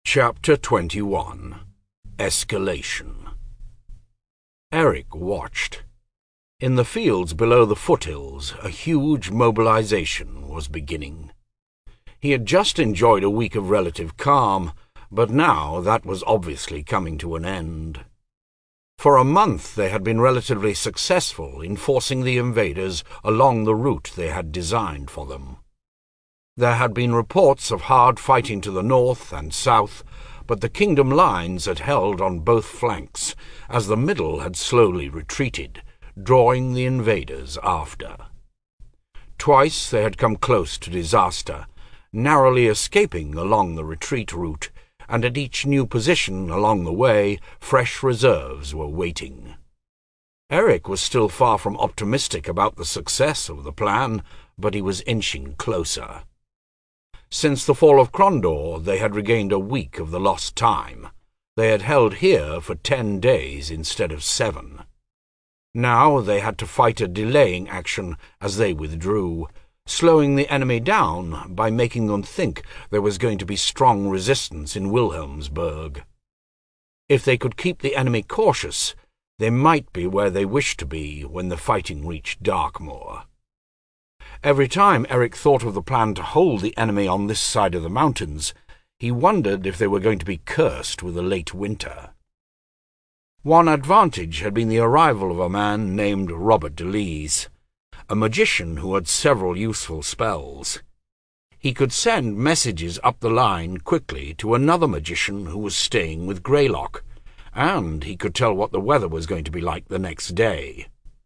Chapter 21. Escalation. Eric watched. In the fields below the foothills, a huge mobilization was beginning. He had just enjoyed a week of relative calm, but now that was obviously coming to an end. For a month they had been relatively successful in forcing the invaders along the route they had designed for them. There had been reports of hard fighting to the north and south, but the kingdom lines had held on both flanks, as the middle had slowly retreated, drawing the invaders after. Twice they had come close to disaster, narrowly escaping along the retreat route, and at each new position along the way fresh reserves were waiting. Eric was still far from optimistic about the success of the plan, but he was inching closer. Since the fall of Krondor they had regained a week of the lost time. They had held here for 10 days instead of 7. Now they had to fight a delaying action as they withdrew, slowing the enemy down by making them think there was going to be strong resistance in Wilhelmsburg. If they could keep the enemy cautious, they might be where they wished to be when the fighting reached Darkmoor. Every time Eric thought of the plan to hold the enemy on this side of the mountains, he wondered if they were going to be cursed with a late winter. One advantage had been the arrival of a man named Robert Delise, a magician who had several useful spells. He could send messages up the line quickly to another magician who was staying with Greylock, and he could tell what the weather was going to be like the next day.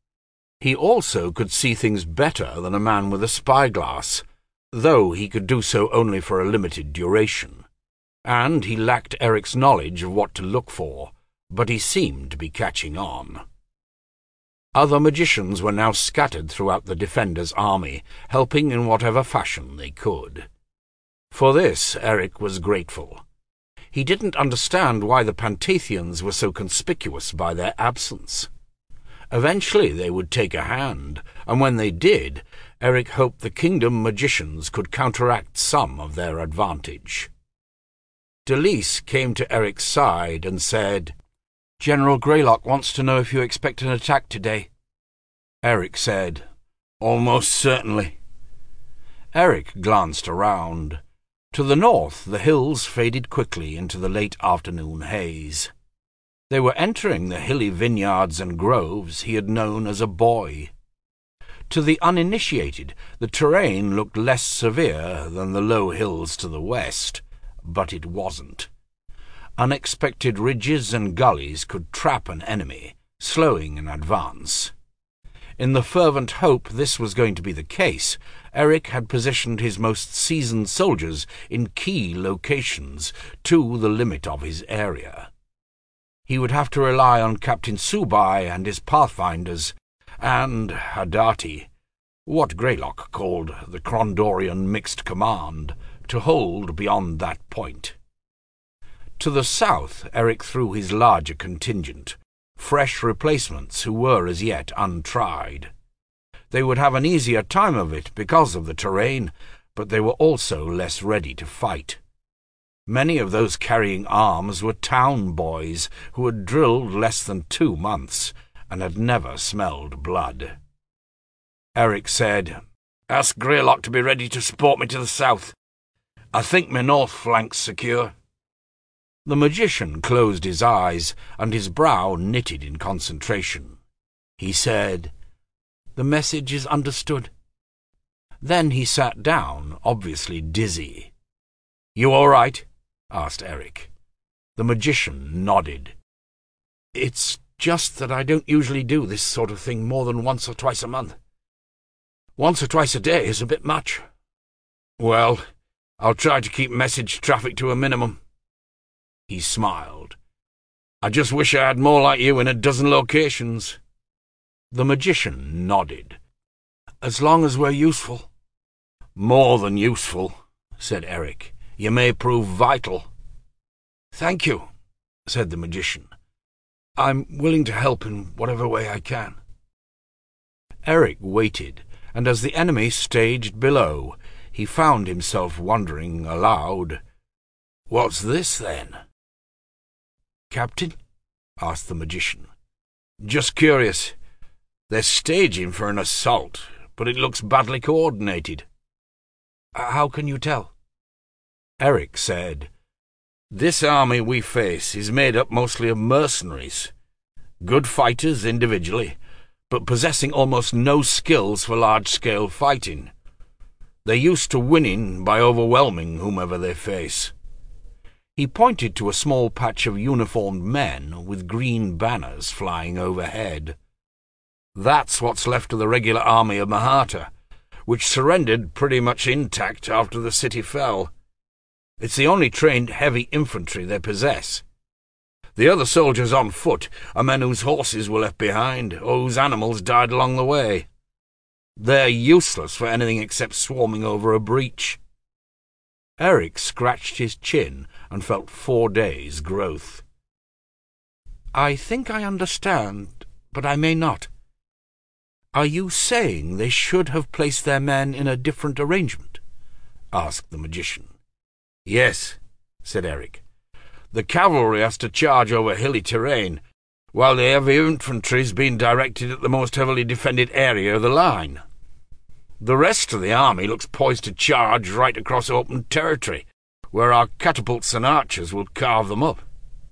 He also could see things better than a man with a spyglass, though he could do so only for a limited duration, and he lacked Eric's knowledge of what to look for, but he seemed to be catching on. Other magicians were now scattered throughout the Defenders' army, helping in whatever fashion they could. For this Eric was grateful. He didn't understand why the Pantathians were so conspicuous by their absence. Eventually they would take a hand, and when they did, Eric hoped the kingdom magicians could counteract some of their advantage. Delise came to Eric's side and said, "General Greylock wants to know if you expect an attack today." Eric said, "Almost certainly." Eric glanced around. To the north the hills faded quickly into the late afternoon haze. They were entering the hilly vineyards and groves he had known as a boy. To the uninitiated, the terrain looked less severe than the low hills to the west, but it wasn't. Unexpected ridges and gullies could trap an enemy, slowing an advance. In the fervent hope this was going to be the case, Eric had positioned his most seasoned soldiers in key locations to the limit of his area. He would have to rely on Captain Subai and his pathfinders, and Hadati, what Greylock called the Krondorian Mixed Command, to hold beyond that point. To the south Eric threw his larger contingent, fresh replacements who were as yet untried. They would have an easier time of it because of the terrain, but they were also less ready to fight. Many of those carrying arms were town boys who had drilled less than 2 months and had never smelled blood. Eric said, "Ask Greylock to be ready to support me to the south. I think my north flank's secure." The magician closed his eyes, and his brow knitted in concentration. He said, "The message is understood." Then he sat down, obviously dizzy. "You all right?" asked Eric. The magician nodded. "It's just that I don't usually do this sort of thing more than once or twice a month. Once or twice a day is a bit much." "Well, I'll try to keep message traffic to a minimum." He smiled. "I just wish I had more like you in a dozen locations." The magician nodded. "As long as we're useful." "More than useful," said Eric. "You may prove vital." "Thank you," said the magician. "I'm willing to help in whatever way I can." Eric waited, and as the enemy staged below, he found himself wondering aloud, What's this, then?" "Captain?" asked the magician. "Just curious. They're staging for an assault, but it looks badly coordinated." "How can you tell?" Eric said, "This army we face is made up mostly of mercenaries, good fighters individually, but possessing almost no skills for large-scale fighting. They're used to winning by overwhelming whomever they face." He pointed to a small patch of uniformed men with green banners flying overhead. "That's what's left of the regular army of Maharta, which surrendered pretty much intact after the city fell. It's the only trained heavy infantry they possess. The other soldiers on foot are men whose horses were left behind, or whose animals died along the way. They're useless for anything except swarming over a breach." Eric scratched his chin and felt 4 days' growth. "I think I understand, but I may not. Are you saying they should have placed their men in a different arrangement?" asked the magician. "Yes," said Eric. "The cavalry has to charge over hilly terrain, while the heavy infantry's been directed at the most heavily defended area of the line. The rest of the army looks poised to charge right across open territory, where our catapults and archers will carve them up."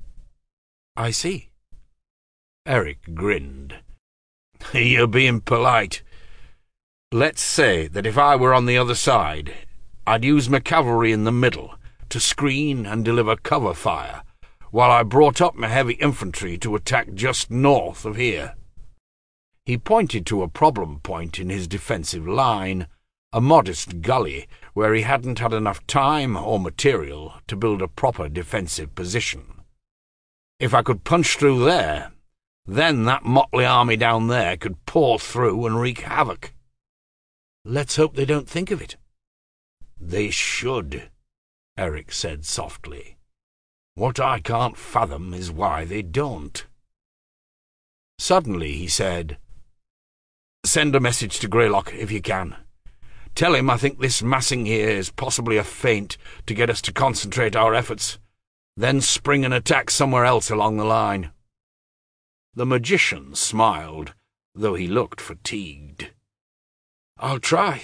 "I see." Eric grinned. "You're being polite. Let's say that if I were on the other side, I'd use my cavalry in the middle to screen and deliver cover fire, while I brought up my heavy infantry to attack just north of here." He pointed to a problem point in his defensive line, a modest gully where he hadn't had enough time or material to build a proper defensive position. "If I could punch through there, then that motley army down there could pour through and wreak havoc." "Let's hope they don't think of it." "They should," Eric said softly. "What I can't fathom is why they don't." Suddenly he said, "Send a message to Greylock if you can. Tell him I think this massing here is possibly a feint to get us to concentrate our efforts, then spring an attack somewhere else along the line." The magician smiled, though he looked fatigued. "I'll try."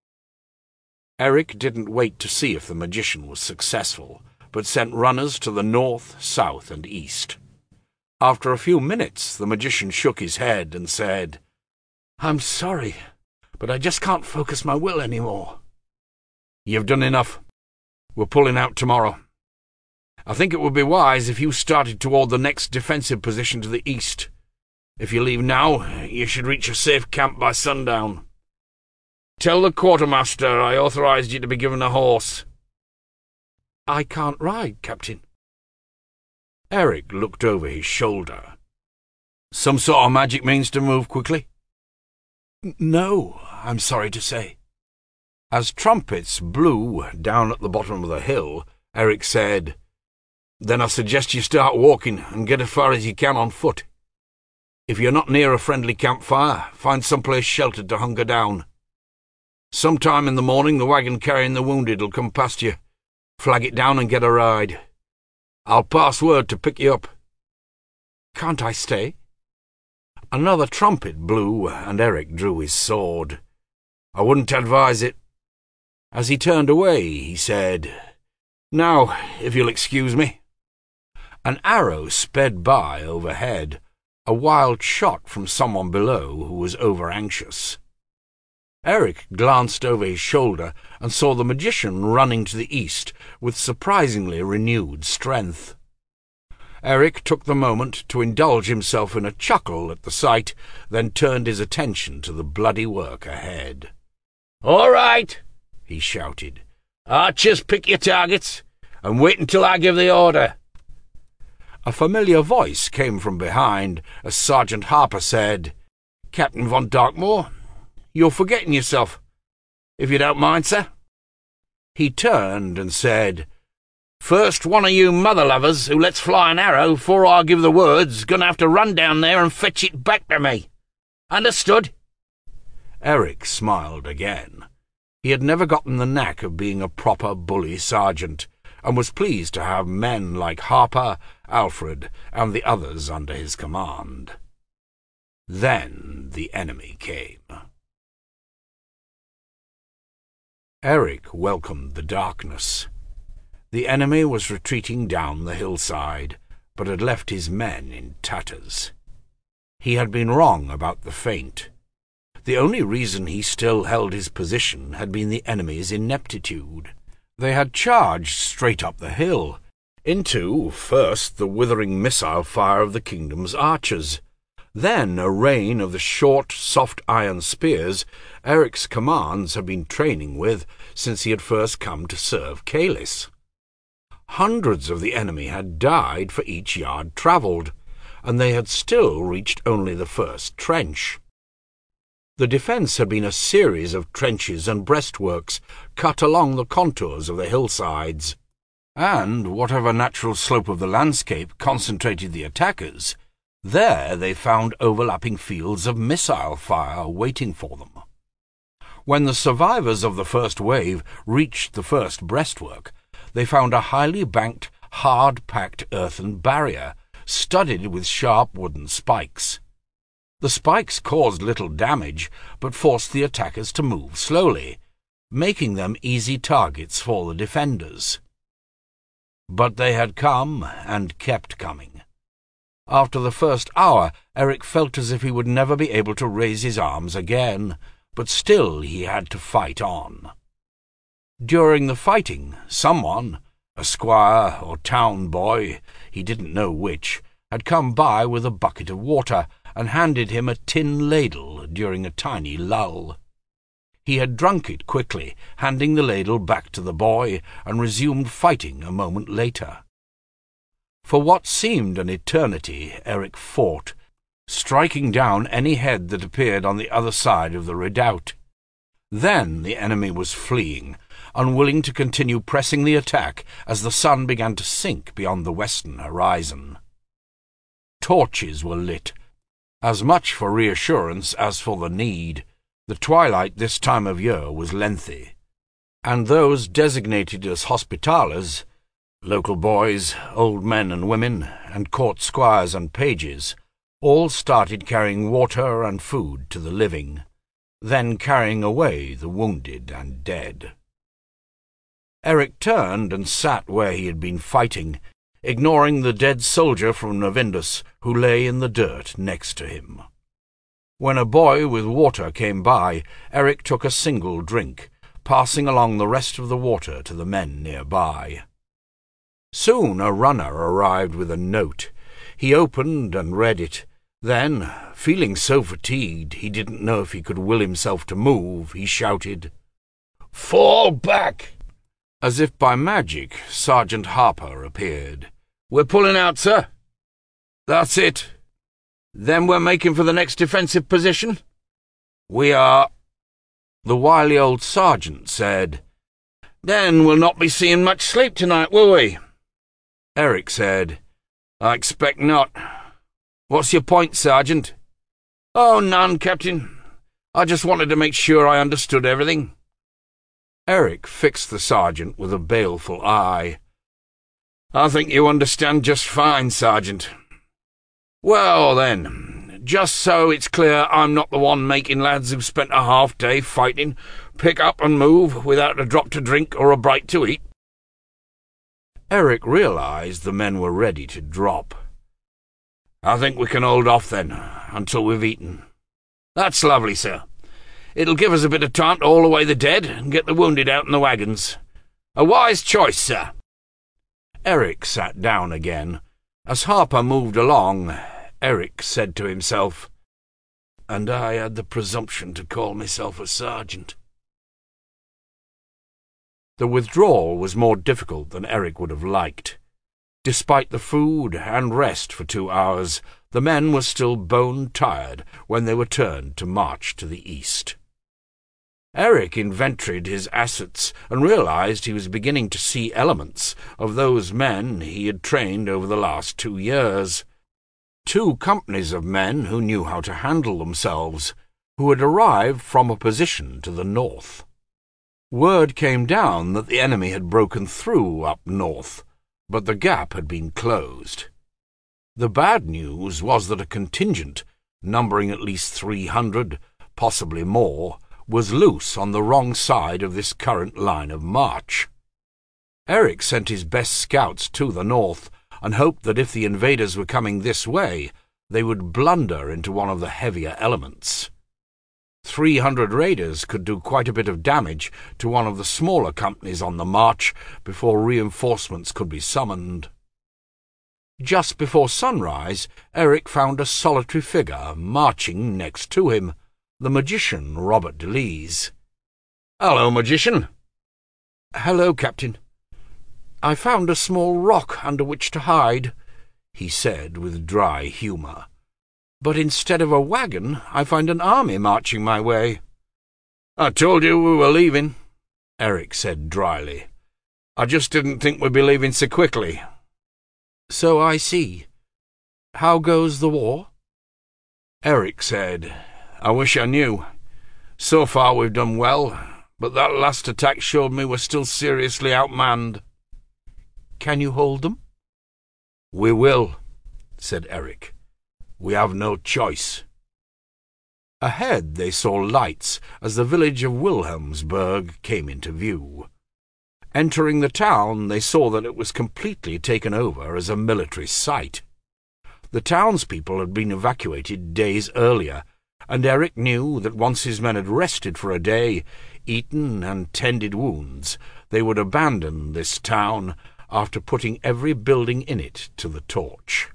Eric didn't wait to see if the magician was successful, but sent runners to the north, south, and east. After a few minutes, the magician shook his head and said, "I'm sorry, but I just can't focus my will anymore." "You've done enough. We're pulling out tomorrow. I think it would be wise if you started toward the next defensive position to the east. If you leave now, you should reach a safe camp by sundown. Tell the quartermaster I authorized you to be given a horse." "I can't ride, Captain." Eric looked over his shoulder. "Some sort of magic means to move quickly?" "No, I'm sorry to say." As trumpets blew down at the bottom of the hill, Eric said, "Then I suggest you start walking and get as far as you can on foot. If you're not near a friendly campfire, find someplace sheltered to hunker down. Sometime in the morning the wagon carrying the wounded will come past you. Flag it down and get a ride. I'll pass word to pick you up." "Can't I stay?" Another trumpet blew, and Eric drew his sword. "I wouldn't advise it." As he turned away, he said, "Now, if you'll excuse me." An arrow sped by overhead, a wild shot from someone below who was over-anxious. Eric glanced over his shoulder and saw the magician running to the east with surprisingly renewed strength. Eric took the moment to indulge himself in a chuckle at the sight, then turned his attention to the bloody work ahead. "All right," he shouted. "Archers, pick your targets, and wait until I give the order." A familiar voice came from behind as Sergeant Harper said, "Captain von Darkmoor, you're forgetting yourself. If you don't mind, sir." He turned and said, "First one of you mother-lovers who lets fly an arrow before I give the word's gonna have to run down there and fetch it back to me. Understood?" Eric smiled again. He had never gotten the knack of being a proper bully sergeant, and was pleased to have men like Harper, Alfred, and the others under his command. Then the enemy came. Eric welcomed the darkness. The enemy was retreating down the hillside, but had left his men in tatters. He had been wrong about the feint. The only reason he still held his position had been the enemy's ineptitude. They had charged straight up the hill, into, first, the withering missile fire of the kingdom's archers, then a rain of the short, soft iron spears Eric's commands had been training with since he had first come to serve Caelus. Hundreds of the enemy had died for each yard travelled, and they had still reached only the first trench. The defence had been a series of trenches and breastworks cut along the contours of the hillsides, and whatever natural slope of the landscape concentrated the attackers, there they found overlapping fields of missile fire waiting for them. When the survivors of the first wave reached the first breastwork, they found a highly banked, hard-packed earthen barrier, studded with sharp wooden spikes. The spikes caused little damage, but forced the attackers to move slowly, making them easy targets for the defenders. But they had come, and kept coming. After the first hour, Eric felt as if he would never be able to raise his arms again, but still he had to fight on. During the fighting, someone, a squire or town boy, he didn't know which, had come by with a bucket of water and handed him a tin ladle during a tiny lull. He had drunk it quickly, handing the ladle back to the boy, and resumed fighting a moment later. For what seemed an eternity, Eric fought, striking down any head that appeared on the other side of the redoubt. Then the enemy was fleeing, unwilling to continue pressing the attack as the sun began to sink beyond the western horizon. Torches were lit, as much for reassurance as for the need. The twilight this time of year was lengthy, and those designated as hospitalers, local boys, old men and women, and court squires and pages, all started carrying water and food to the living, then carrying away the wounded and dead. Eric turned and sat where he had been fighting, ignoring the dead soldier from Navindus who lay in the dirt next to him. When a boy with water came by, Eric took a single drink, passing along the rest of the water to the men nearby. Soon a runner arrived with a note. He opened and read it. Then, feeling so fatigued he didn't know if he could will himself to move, he shouted, "Fall back!" As if by magic, Sergeant Harper appeared. "We're pulling out, sir." "That's it. Then we're making for the next defensive position?" "We are." The wily old sergeant said, "Then we'll not be seeing much sleep tonight, will we?" Eric said, "I expect not. What's your point, Sergeant?" "Oh, none, Captain. I just wanted to make sure I understood everything." Eric fixed the sergeant with a baleful eye. "I think you understand just fine, Sergeant." "Well, then, just so it's clear I'm not the one making lads who've spent a half-day fighting pick up and move without a drop to drink or a bite to eat." Eric realized the men were ready to drop. "I think we can hold off, then, until we've eaten." "That's lovely, sir. It'll give us a bit of time to haul away the dead and get the wounded out in the wagons. A wise choice, sir." Eric sat down again. As Harper moved along, Eric said to himself, "And I had the presumption to call myself a sergeant." The withdrawal was more difficult than Eric would have liked. Despite the food and rest for 2 hours, the men were still bone-tired when they were turned to march to the east. Eric inventoried his assets and realized he was beginning to see elements of those men he had trained over the last 2 years. 2 companies of men who knew how to handle themselves, who had arrived from a position to the north. Word came down that the enemy had broken through up north, but the gap had been closed. The bad news was that a contingent, numbering at least 300, possibly more, was loose on the wrong side of this current line of march. Eric sent his best scouts to the north and hoped that if the invaders were coming this way, they would blunder into one of the heavier elements. 300 raiders could do quite a bit of damage to one of the smaller companies on the march before reinforcements could be summoned. Just before sunrise, Eric found a solitary figure marching next to him, the magician Robert Lees. "Hello, magician." "Hello, Captain. I found a small rock under which to hide," he said with dry humour. "But instead of a wagon, I find an army marching my way." "I told you we were leaving," Eric said dryly. "I just didn't think we'd be leaving so quickly." "So I see. How goes the war?" Eric said, "I wish I knew. So far we've done well, but that last attack showed me we're still seriously outmanned." "Can you hold them?" "We will," said Eric. "We have no choice." Ahead they saw lights as the village of Wilhelmsburg came into view. Entering the town, they saw that it was completely taken over as a military site. The townspeople had been evacuated days earlier, and Eric knew that once his men had rested for a day, eaten and tended wounds, they would abandon this town after putting every building in it to the torch.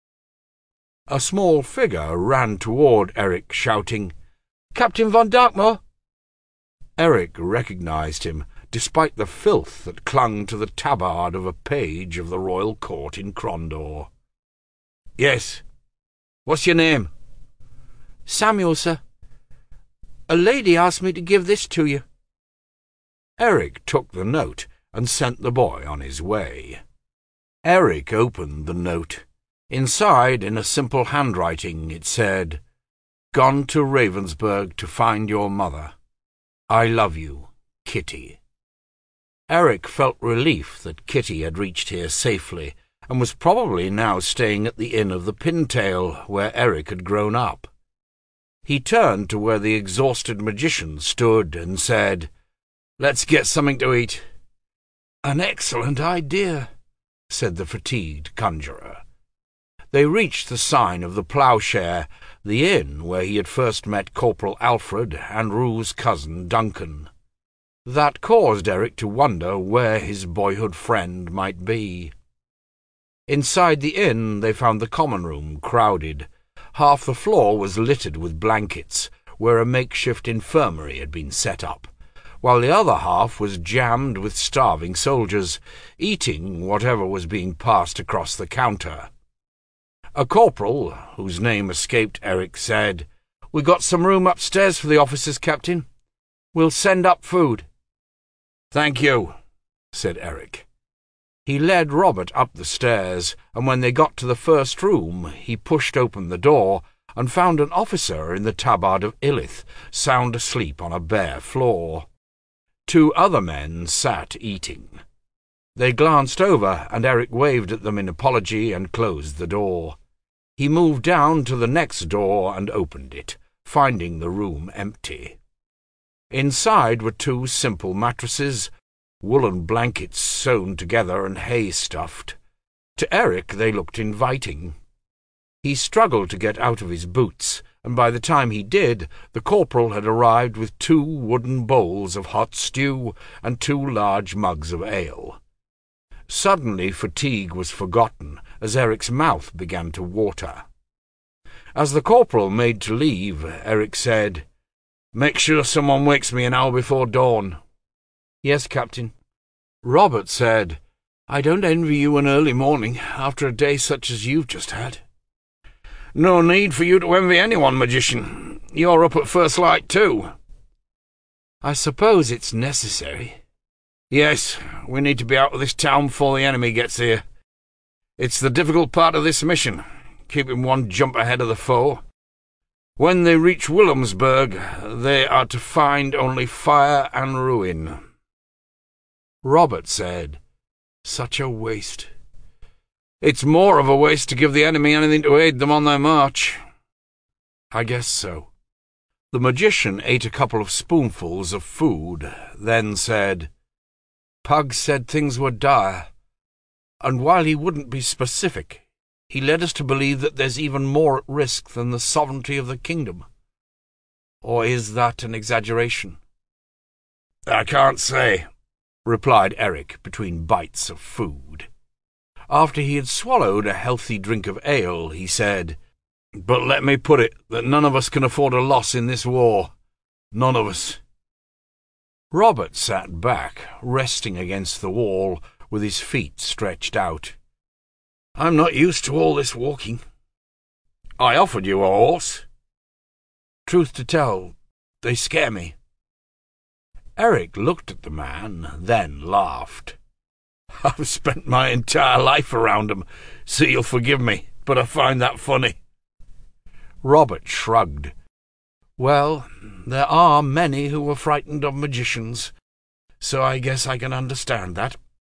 A small figure ran toward Eric, shouting, "Captain von Darkmoor!" Eric recognized him, despite the filth that clung to the tabard of a page of the royal court in Krondor. "Yes. What's your name?" "Samuel, sir. A lady asked me to give this to you." Eric took the note and sent the boy on his way. Eric opened the note. Inside, in a simple handwriting, it said, "Gone to Ravensburg to find your mother. I love you, Kitty." Eric felt relief that Kitty had reached here safely, and was probably now staying at the Inn of the Pintail, where Eric had grown up. He turned to where the exhausted magician stood and said, "Let's get something to eat." "An excellent idea," said the fatigued conjurer. They reached the sign of the Ploughshare, the inn where he had first met Corporal Alfred and Rue's cousin Duncan. That caused Eric to wonder where his boyhood friend might be. Inside the inn they found the common room crowded. Half the floor was littered with blankets, where a makeshift infirmary had been set up, while the other half was jammed with starving soldiers, eating whatever was being passed across the counter. A corporal, whose name escaped Eric, said, "We got some room upstairs for the officers, Captain. We'll send up food." "Thank you," said Eric. He led Robert up the stairs, and when they got to the first room, he pushed open the door and found an officer in the tabard of Illith, sound asleep on a bare floor. 2 other men sat eating. They glanced over, and Eric waved at them in apology and closed the door. He moved down to the next door and opened it, finding the room empty. Inside were 2 simple mattresses, woolen blankets sewn together and hay stuffed. To Eric they looked inviting. He struggled to get out of his boots, and by the time he did, the corporal had arrived with 2 wooden bowls of hot stew and 2 large mugs of ale. Suddenly fatigue was forgotten, as Eric's mouth began to water. As the corporal made to leave, Eric said, "Make sure someone wakes me an hour before dawn." "Yes, Captain." Robert said, "I don't envy you an early morning after a day such as you've just had." "No need for you to envy anyone, magician. You're up at first light too." "I suppose it's necessary." "Yes, we need to be out of this town before the enemy gets here. It's the difficult part of this mission, keeping one jump ahead of the foe. When they reach Willemsburg, they are to find only fire and ruin." Robert said, "Such a waste." "It's more of a waste to give the enemy anything to aid them on their march." "I guess so." The magician ate a couple of spoonfuls of food, then said, "Pug said things were dire, and while he wouldn't be specific, he led us to believe that there's even more at risk than the sovereignty of the kingdom. Or is that an exaggeration?" "I can't say," replied Eric between bites of food. After he had swallowed a healthy drink of ale, he said, "But let me put it that none of us can afford a loss in this war. None of us." Robert sat back, resting against the wall, with his feet stretched out. "I'm not used to all this walking." "I offered you a horse." "Truth to tell, they scare me." Eric looked at the man, then laughed. "I've spent my entire life around 'em, so you'll forgive me, but I find that funny." Robert shrugged. "Well, there are many who are frightened of magicians, so I guess I can understand that."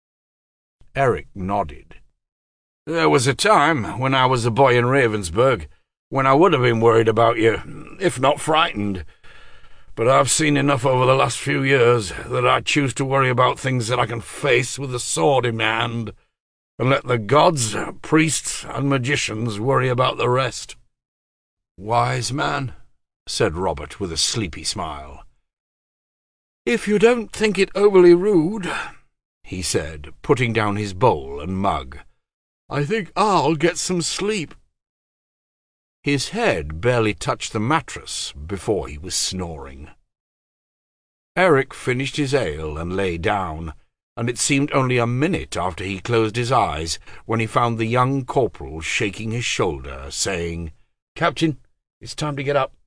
Eric nodded. "There was a time, when I was a boy in Ravensburg, when I would have been worried about you, if not frightened. But I've seen enough over the last few years that I choose to worry about things that I can face with a sword in my hand, and let the gods, priests, and magicians worry about the rest." "Wise man," said Robert with a sleepy smile. "If you don't think it overly rude," he said, putting down his bowl and mug, "I think I'll get some sleep." His head barely touched the mattress before he was snoring. Eric finished his ale and lay down, and it seemed only a minute after he closed his eyes when he found the young corporal shaking his shoulder, saying, "Captain, it's time to get up."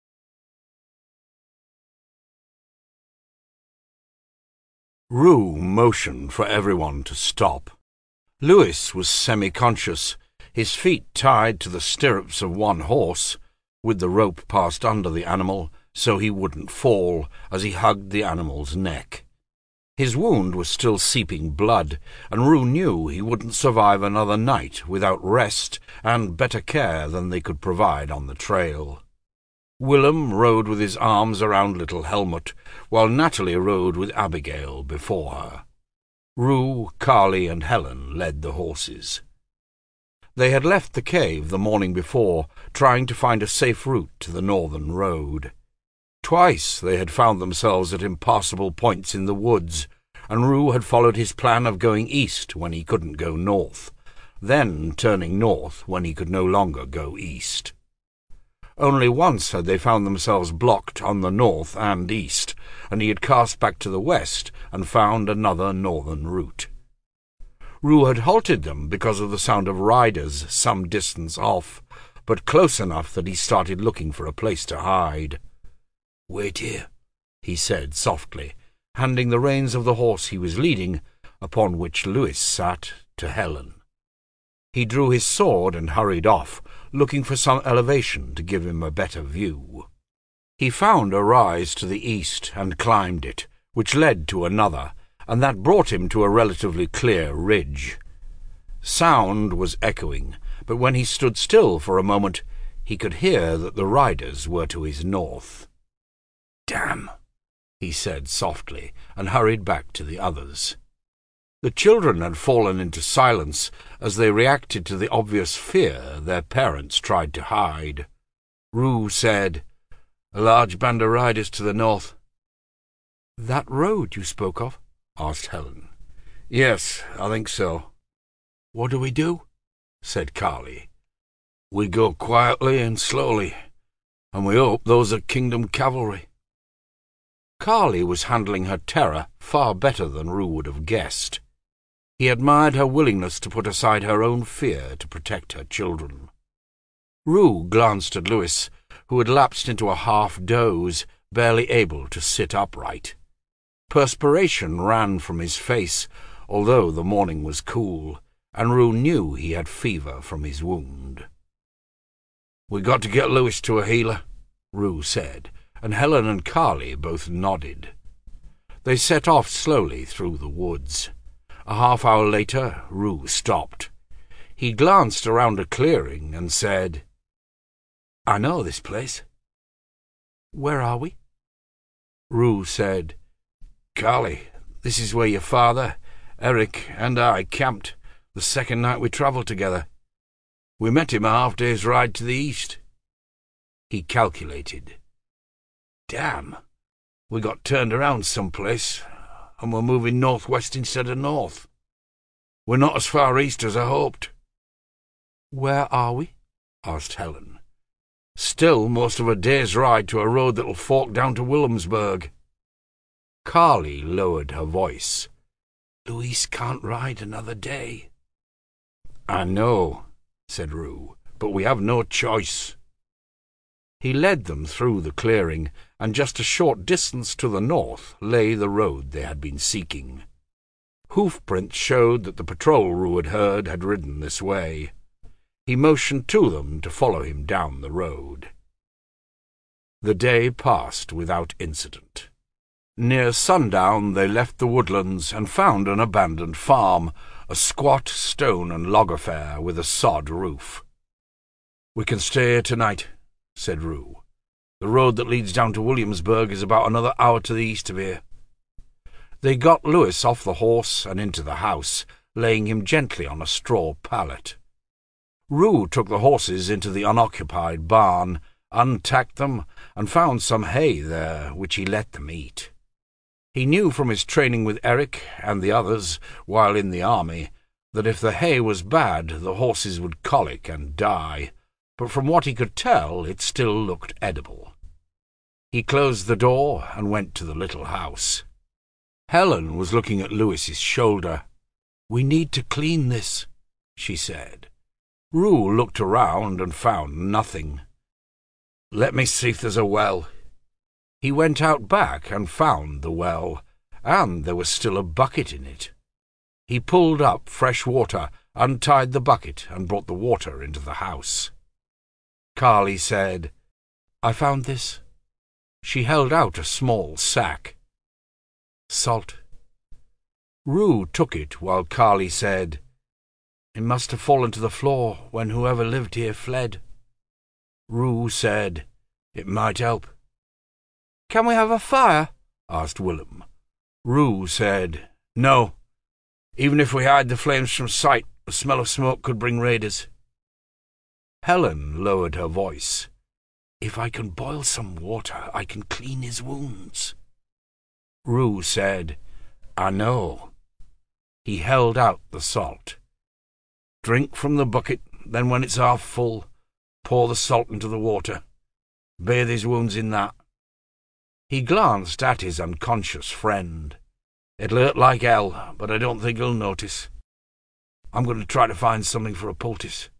Rue motioned for everyone to stop. Louis was semi-conscious, his feet tied to the stirrups of one horse, with the rope passed under the animal so he wouldn't fall as he hugged the animal's neck. His wound was still seeping blood, and Rue knew he wouldn't survive another night without rest and better care than they could provide on the trail. Willem rode with his arms around little Helmut, while Natalie rode with Abigail before her. Rue, Carly, and Helen led the horses. They had left the cave the morning before, trying to find a safe route to the northern road. Twice they had found themselves at impassable points in the woods, and Rue had followed his plan of going east when he couldn't go north, then turning north when he could no longer go east. Only once had they found themselves blocked on the north and east, and he had cast back to the west and found another northern route. Rue had halted them because of the sound of riders some distance off, but close enough that he started looking for a place to hide. "Wait here," he said softly, handing the reins of the horse he was leading, upon which Louis sat, to Helen. He drew his sword and hurried off, looking for some elevation to give him a better view. He found a rise to the east and climbed it, which led to another, and that brought him to a relatively clear ridge. Sound was echoing, but when he stood still for a moment, he could hear that the riders were to his north. "Damn," he said softly, and hurried back to the others. The children had fallen into silence as they reacted to the obvious fear their parents tried to hide. Rue said, "A large band of riders to the north." "That road you spoke of?" asked Helen. "Yes, I think so." "What do we do?" said Carly. "We go quietly and slowly, and we hope those are kingdom cavalry." Carly was handling her terror far better than Rue would have guessed. He admired her willingness to put aside her own fear to protect her children. Rue glanced at Louis, who had lapsed into a half-doze, barely able to sit upright. Perspiration ran from his face, although the morning was cool, and Rue knew he had fever from his wound. "We got to get Lewis to a healer," Rue said, and Helen and Carly both nodded. They set off slowly through the woods. A half-hour later, Rue stopped. He glanced around a clearing and said, "I know this place." "Where are we?" Rue said, "Carly, this is where your father, Eric, and I camped the second night we travelled together. We met him a half-day's ride to the east." He calculated. "Damn, we got turned around someplace, and we're moving northwest instead of north. We're not as far east as I hoped." "Where are we?" asked Helen. "Still most of a day's ride to a road that'll fork down to Williamsburg." Carly lowered her voice. "Louise can't ride another day." "I know," said Rue, "but we have no choice." He led them through the clearing, and just a short distance to the north lay the road they had been seeking. Hoofprints showed that the patrol Rue had heard had ridden this way. He motioned to them to follow him down the road. The day passed without incident. Near sundown they left the woodlands and found an abandoned farm, a squat stone and log affair with a sod roof. "We can stay here tonight," said Rue. "The road that leads down to Williamsburg is about another hour to the east of here." They got Lewis off the horse and into the house, laying him gently on a straw pallet. Rue took the horses into the unoccupied barn, untacked them, and found some hay there, which he let them eat. He knew from his training with Eric and the others while in the army that if the hay was bad the horses would colic and die, but from what he could tell it still looked edible. He closed the door and went to the little house. Helen was looking at Lewis's shoulder. "We need to clean this," she said. Rue looked around and found nothing. "Let me see if there's a well." He went out back and found the well, and there was still a bucket in it. He pulled up fresh water, untied the bucket, and brought the water into the house. Carly said, "I found this." She held out a small sack. "Salt." Rue took it while Carly said, "It must have fallen to the floor when whoever lived here fled." Rue said, "It might help." "Can we have a fire?" asked Willem. Rue said, "No. Even if we hide the flames from sight, the smell of smoke could bring raiders." Helen lowered her voice. "If I can boil some water, I can clean his wounds." Rue said, "I know." He held out the salt. "Drink from the bucket, then when it's half full, pour the salt into the water. Bathe his wounds in that." He glanced at his unconscious friend. "It'll hurt like hell, but I don't think he'll notice. I'm going to try to find something for a poultice."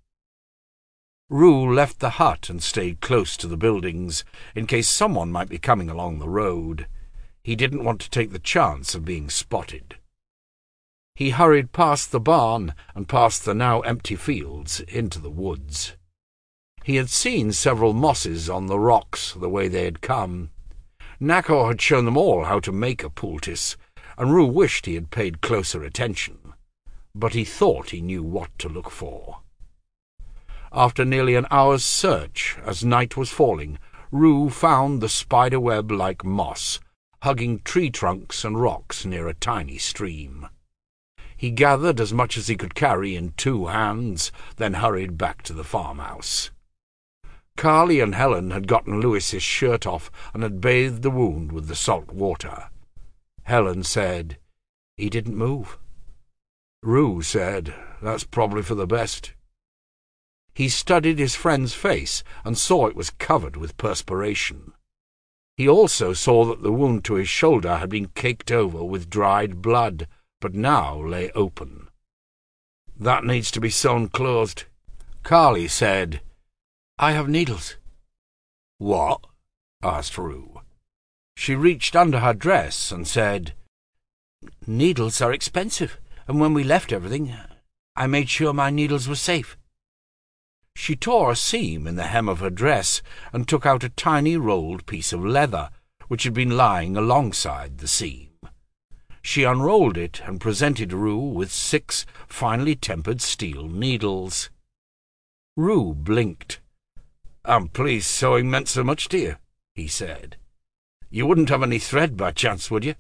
Rue left the hut and stayed close to the buildings, in case someone might be coming along the road. He didn't want to take the chance of being spotted. He hurried past the barn and past the now empty fields into the woods. He had seen several mosses on the rocks the way they had come. Nako had shown them all how to make a poultice, and Rue wished he had paid closer attention, but he thought he knew what to look for. After nearly an hour's search, as night was falling, Rue found the spiderweb-like moss, hugging tree trunks and rocks near a tiny stream. He gathered as much as he could carry in 2 hands, then hurried back to the farmhouse. Carly and Helen had gotten Lewis's shirt off and had bathed the wound with the salt water. Helen said, "He didn't move." Rue said, "That's probably for the best." He studied his friend's face and saw it was covered with perspiration. He also saw that the wound to his shoulder had been caked over with dried blood, but now lay open. "That needs to be sewn closed." Carly said, "I have needles." "What?" asked Rue. She reached under her dress and said, "Needles are expensive, and when we left everything, I made sure my needles were safe." She tore a seam in the hem of her dress and took out a tiny rolled piece of leather, which had been lying alongside the seam. She unrolled it and presented Rue with 6 finely tempered steel needles. Rue blinked. "I'm pleased sewing meant so much to you," he said. "You wouldn't have any thread by chance, would you?"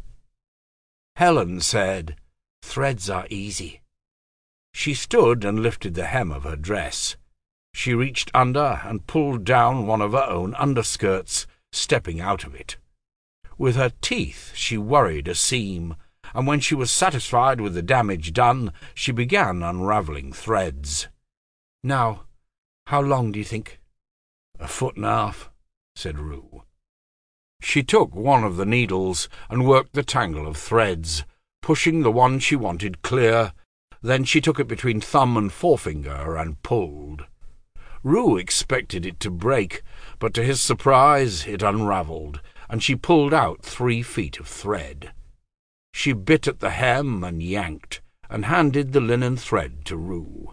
Helen said, "Threads are easy." She stood and lifted the hem of her dress. She reached under and pulled down one of her own underskirts, stepping out of it. With her teeth she worried a seam, and when she was satisfied with the damage done, she began unravelling threads. "Now, how long do you think?" "1.5 feet," said Rue. She took one of the needles and worked the tangle of threads, pushing the one she wanted clear. Then she took it between thumb and forefinger and pulled. Rue expected it to break, but to his surprise it unravelled, and she pulled out 3 feet of thread. She bit at the hem and yanked, and handed the linen thread to Rue.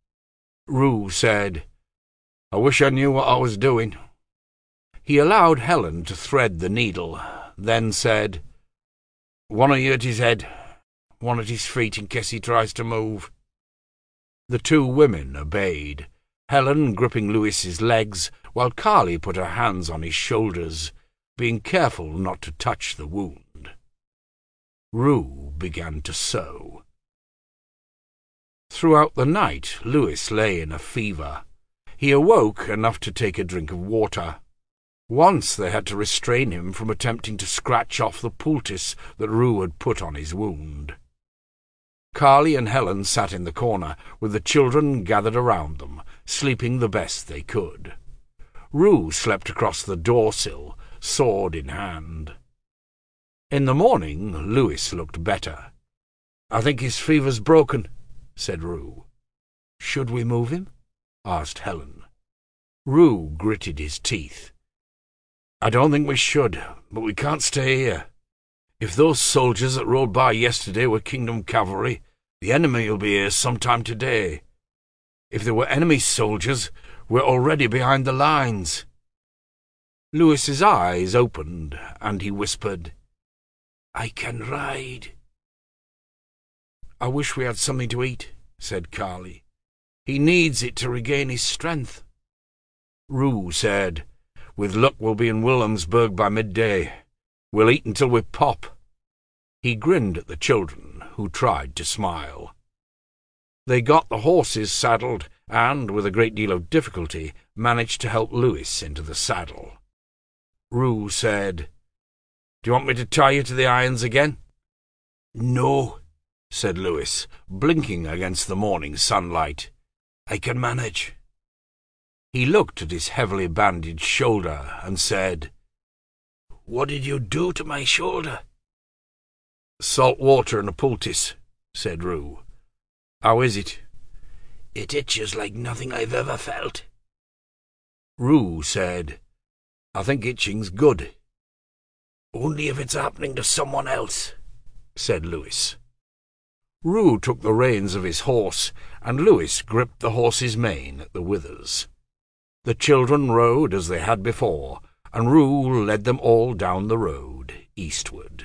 Rue said, "I wish I knew what I was doing." He allowed Helen to thread the needle, then said, "One of you at his head, one at his feet in case he tries to move." The 2 women obeyed, Helen gripping Louis's legs, while Carly put her hands on his shoulders, being careful not to touch the wound. Rue began to sew. Throughout the night Louis lay in a fever. He awoke enough to take a drink of water. Once they had to restrain him from attempting to scratch off the poultice that Rue had put on his wound. Carly and Helen sat in the corner, with the children gathered around them, sleeping the best they could. Rue slept across the door-sill, sword in hand. In the morning Louis looked better. "I think his fever's broken," said Rue. "Should we move him?" asked Helen. Rue gritted his teeth. "I don't think we should, but we can't stay here. If those soldiers that rode by yesterday were Kingdom cavalry, the enemy will be here sometime today. If they were enemy soldiers, we're already behind the lines." Louis's eyes opened, and he whispered, "I can ride." "I wish we had something to eat," said Carly. "He needs it to regain his strength." Rue said, "With luck we'll be in Wilhelmsburg by midday. We'll eat until we pop." He grinned at the children, who tried to smile. They got the horses saddled, and, with a great deal of difficulty, managed to help Louis into the saddle. Rue said, "Do you want me to tie you to the irons again?" "No," said Louis, blinking against the morning sunlight. "I can manage." He looked at his heavily bandaged shoulder and said, "What did you do to my shoulder?" "Salt water and a poultice," said Rue. "How is it?" "It itches like nothing I've ever felt." Rue said, "I think itching's good." "Only if it's happening to someone else," said Louis. Rue took the reins of his horse, and Louis gripped the horse's mane at the withers. The children rode as they had before, and Rue led them all down the road eastward.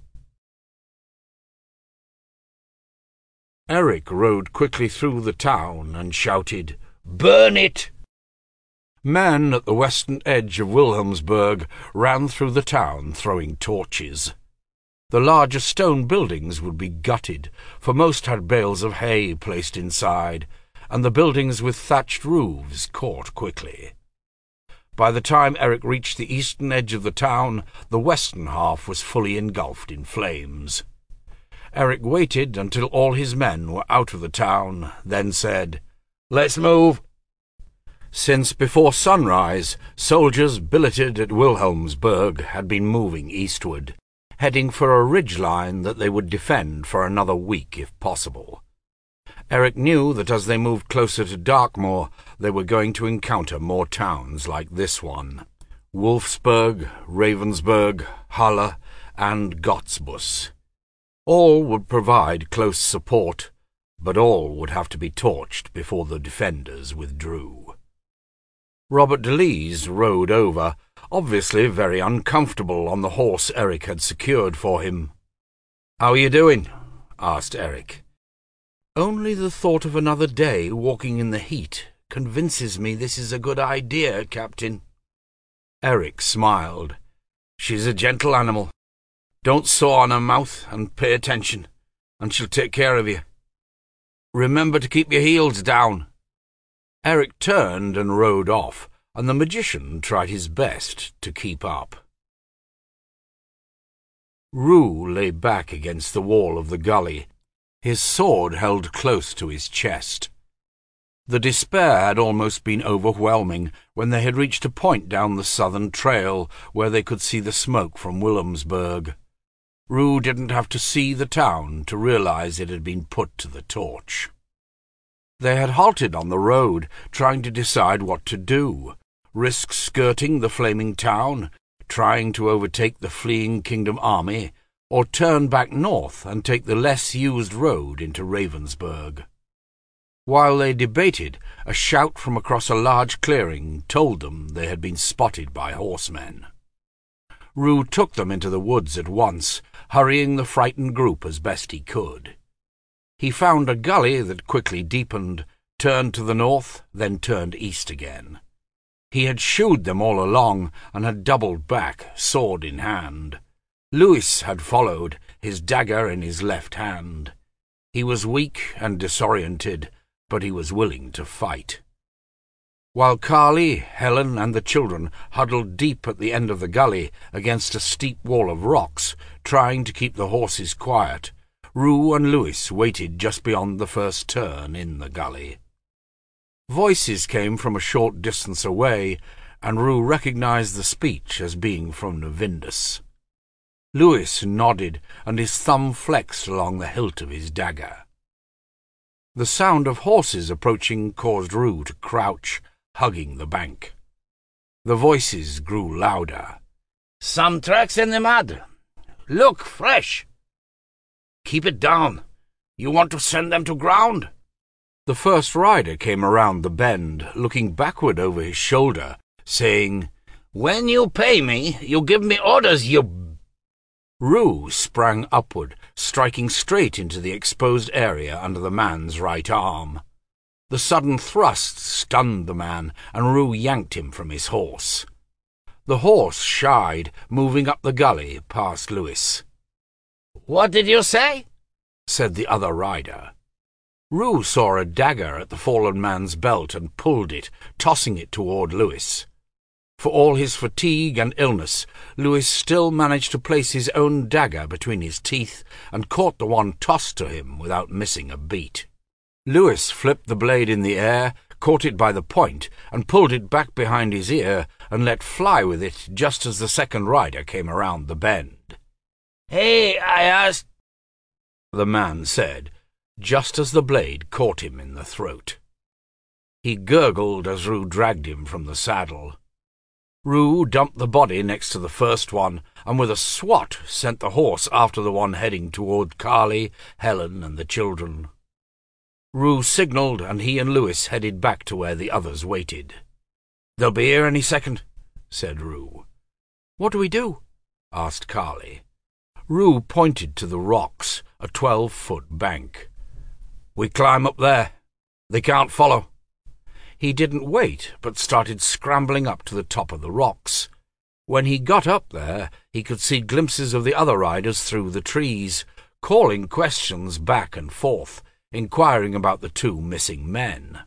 Eric rode quickly through the town and shouted, "Burn it!" Men at the western edge of Wilhelmsburg ran through the town throwing torches. The larger stone buildings would be gutted, for most had bales of hay placed inside, and the buildings with thatched roofs caught quickly. By the time Eric reached the eastern edge of the town, the western half was fully engulfed in flames. Eric waited until all his men were out of the town, then said, "Let's move." Since before sunrise, soldiers billeted at Wilhelmsburg had been moving eastward, heading for a ridge-line that they would defend for another week if possible. Eric knew that as they moved closer to Darkmoor, they were going to encounter more towns like this one: Wolfsburg, Ravensburg, Halle, and Gottsbus. All would provide close support, but all would have to be torched before the defenders withdrew. Robert DeLise rode over, obviously very uncomfortable on the horse Eric had secured for him. "How are you doing?" asked Eric. "Only the thought of another day walking in the heat convinces me this is a good idea, Captain." Eric smiled. "She's a gentle animal. Don't saw on her mouth and pay attention, and she'll take care of you. Remember to keep your heels down." Eric turned and rode off, and the magician tried his best to keep up. Rue lay back against the wall of the gully, his sword held close to his chest. The despair had almost been overwhelming when they had reached a point down the southern trail where they could see the smoke from Williamsburg. Rue didn't have to see the town to realize it had been put to the torch. They had halted on the road, trying to decide what to do. Risk skirting the flaming town, trying to overtake the fleeing Kingdom army, or turn back north and take the less used road into Ravensburg. While they debated, a shout from across a large clearing told them they had been spotted by horsemen. Rue took them into the woods at once, hurrying the frightened group as best he could. He found a gully that quickly deepened, turned to the north, then turned east again. He had shooed them all along and had doubled back, sword in hand. Louis had followed, his dagger in his left hand. He was weak and disoriented, but he was willing to fight. While Carly, Helen, and the children huddled deep at the end of the gully against a steep wall of rocks, trying to keep the horses quiet, Rue and Louis waited just beyond the first turn in the gully. Voices came from a short distance away, and Rue recognized the speech as being from Navindus. Louis nodded, and his thumb flexed along the hilt of his dagger. The sound of horses approaching caused Rue to crouch, hugging the bank. The voices grew louder. "Some tracks in the mud. Look, fresh. Keep it down. You want to send them to ground?" The first rider came around the bend, looking backward over his shoulder, saying, "When you pay me, you give me orders, you—" Rue sprang upward, striking straight into the exposed area under the man's right arm. The sudden thrust stunned the man, and Rue yanked him from his horse. The horse shied, moving up the gully past Louis. "What did you say?" said the other rider. Rue saw a dagger at the fallen man's belt and pulled it, tossing it toward Louis. For all his fatigue and illness, Louis still managed to place his own dagger between his teeth and caught the one tossed to him without missing a beat. Louis flipped the blade in the air, caught it by the point, and pulled it back behind his ear and let fly with it just as the second rider came around the bend. "Hey, I asked—" the man said, just as the blade caught him in the throat. He gurgled as Rue dragged him from the saddle. Rue dumped the body next to the first one, and with a swat sent the horse after the one heading toward Carly, Helen, and the children. Rue signalled, and he and Louis headed back to where the others waited. "They'll be here any second," said Rue. "What do we do?" asked Carly. Rue pointed to the rocks, a 12-foot bank. "We climb up there. They can't follow." He didn't wait, but started scrambling up to the top of the rocks. When he got up there, he could see glimpses of the other riders through the trees, calling questions back and forth, inquiring about the two missing men.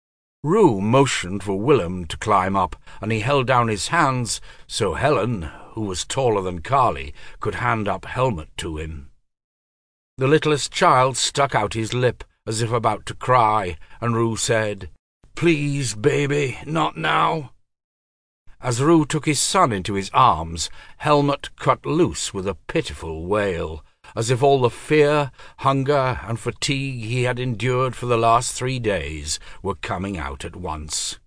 Rue motioned for Willem to climb up, and he held down his hands so Helen, who was taller than Carly, could hand up Helmut to him. The littlest child stuck out his lip as if about to cry, and Rue said, "Please, baby, not now." As Rue took his son into his arms, Helmut cut loose with a pitiful wail, as if all the fear, hunger, and fatigue he had endured for the last 3 days were coming out at once.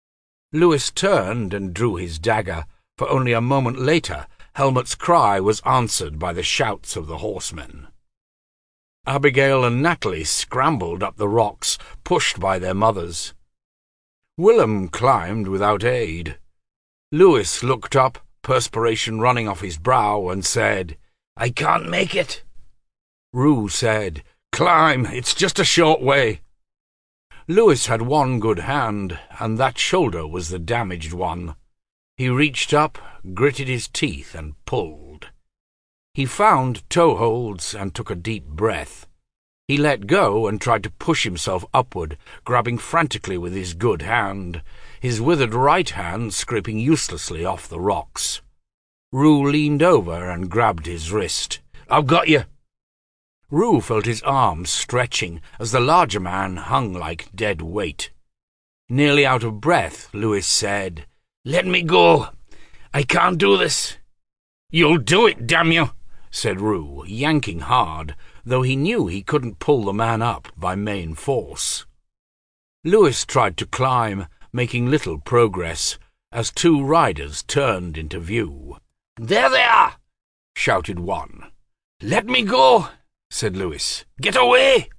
Louis turned and drew his dagger, for only a moment later Helmut's cry was answered by the shouts of the horsemen. Abigail and Natalie scrambled up the rocks, pushed by their mothers. Willem climbed without aid. Lewis looked up, perspiration running off his brow, and said, "I can't make it." Rue said, "Climb, it's just a short way." Lewis had one good hand, and that shoulder was the damaged one. He reached up, gritted his teeth, and pulled. He found toe-holds and took a deep breath. He let go and tried to push himself upward, grabbing frantically with his good hand, his withered right hand scraping uselessly off the rocks. Rue leaned over and grabbed his wrist. "I've got you." Rue felt his arms stretching as the larger man hung like dead weight. Nearly out of breath, Lewis said, "Let me go. I can't do this." "You'll do it, damn you," said Rue, yanking hard, though he knew he couldn't pull the man up by main force. Lewis tried to climb, making little progress, as two riders turned into view. "There they are!" shouted one. "Let me go," said Lewis. "Get away!"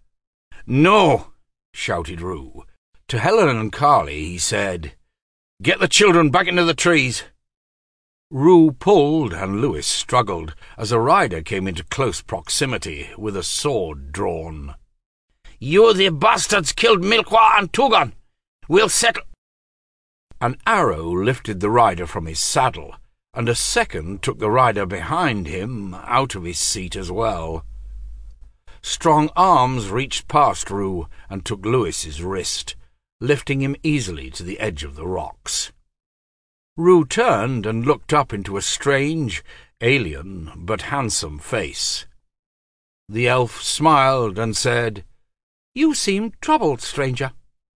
"No," shouted Rue. To Helen and Carly he said, "Get the children back into the trees." Rue pulled and Lewis struggled as a rider came into close proximity with a sword drawn. "You the bastards killed Milkwa and Tugan! We'll settle—" An arrow lifted the rider from his saddle, and a second took the rider behind him out of his seat as well. Strong arms reached past Rue and took Lewis's wrist, lifting him easily to the edge of the rocks. Rue turned and looked up into a strange, alien, but handsome face. The elf smiled and said, "You seem troubled, stranger."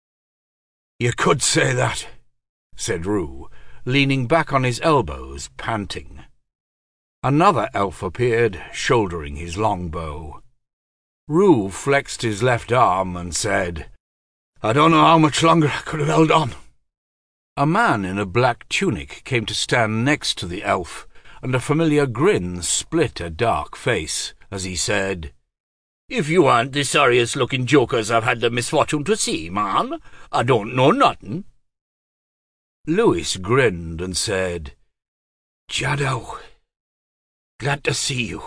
"You could say that," said Rue, leaning back on his elbows, panting. Another elf appeared, shouldering his longbow. Rue flexed his left arm and said, "I don't know how much longer I could have held on." A man in a black tunic came to stand next to the elf, and a familiar grin split a dark face as he said, "If you aren't the sorriest-looking jokers I've had the misfortune to see, man, I don't know nothing." Lewis grinned and said, "Jaddo, glad to see you."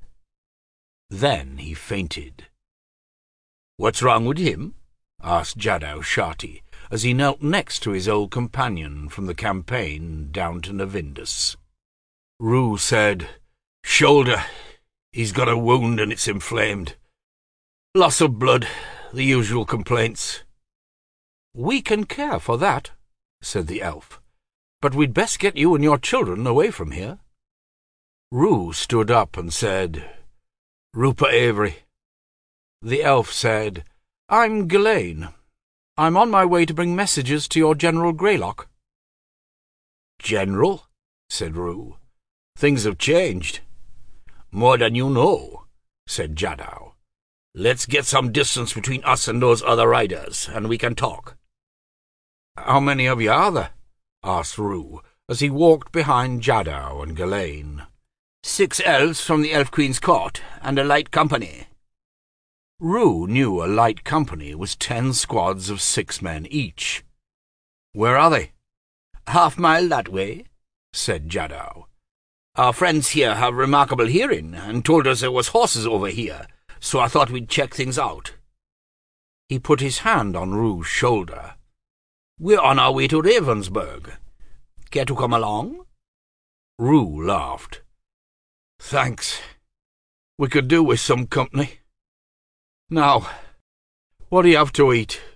Then he fainted. "What's wrong with him?" asked Jaddo Sharti, as he knelt next to his old companion from the campaign down to Navindus. Rue said, "Shoulder. He's got a wound and it's inflamed. Loss of blood, the usual complaints." "We can care for that," said the elf, "but we'd best get you and your children away from here." Rue stood up and said, "Rupert Avery." The elf said, "I'm Ghislaine. I'm on my way to bring messages to your General Greylock." "General?" said Rue. "Things have changed." "More than you know," said Jaddo. "Let's get some distance between us and those other riders, and we can talk." "How many of you are there?" asked Rue, as he walked behind Jaddo and Ghislaine. 6 elves from the Elf Queen's court, and a light company." Rue knew a light company was 10 squads of 6 men each. "Where are they?" "Half-mile that way," said Jaddo. "Our friends here have remarkable hearing, and told us there was horses over here, so I thought we'd check things out." He put his hand on Rue's shoulder. "We're on our way to Ravensburg. Care to come along?" Rue laughed. "Thanks. We could do with some company. Now, what do you have to eat?"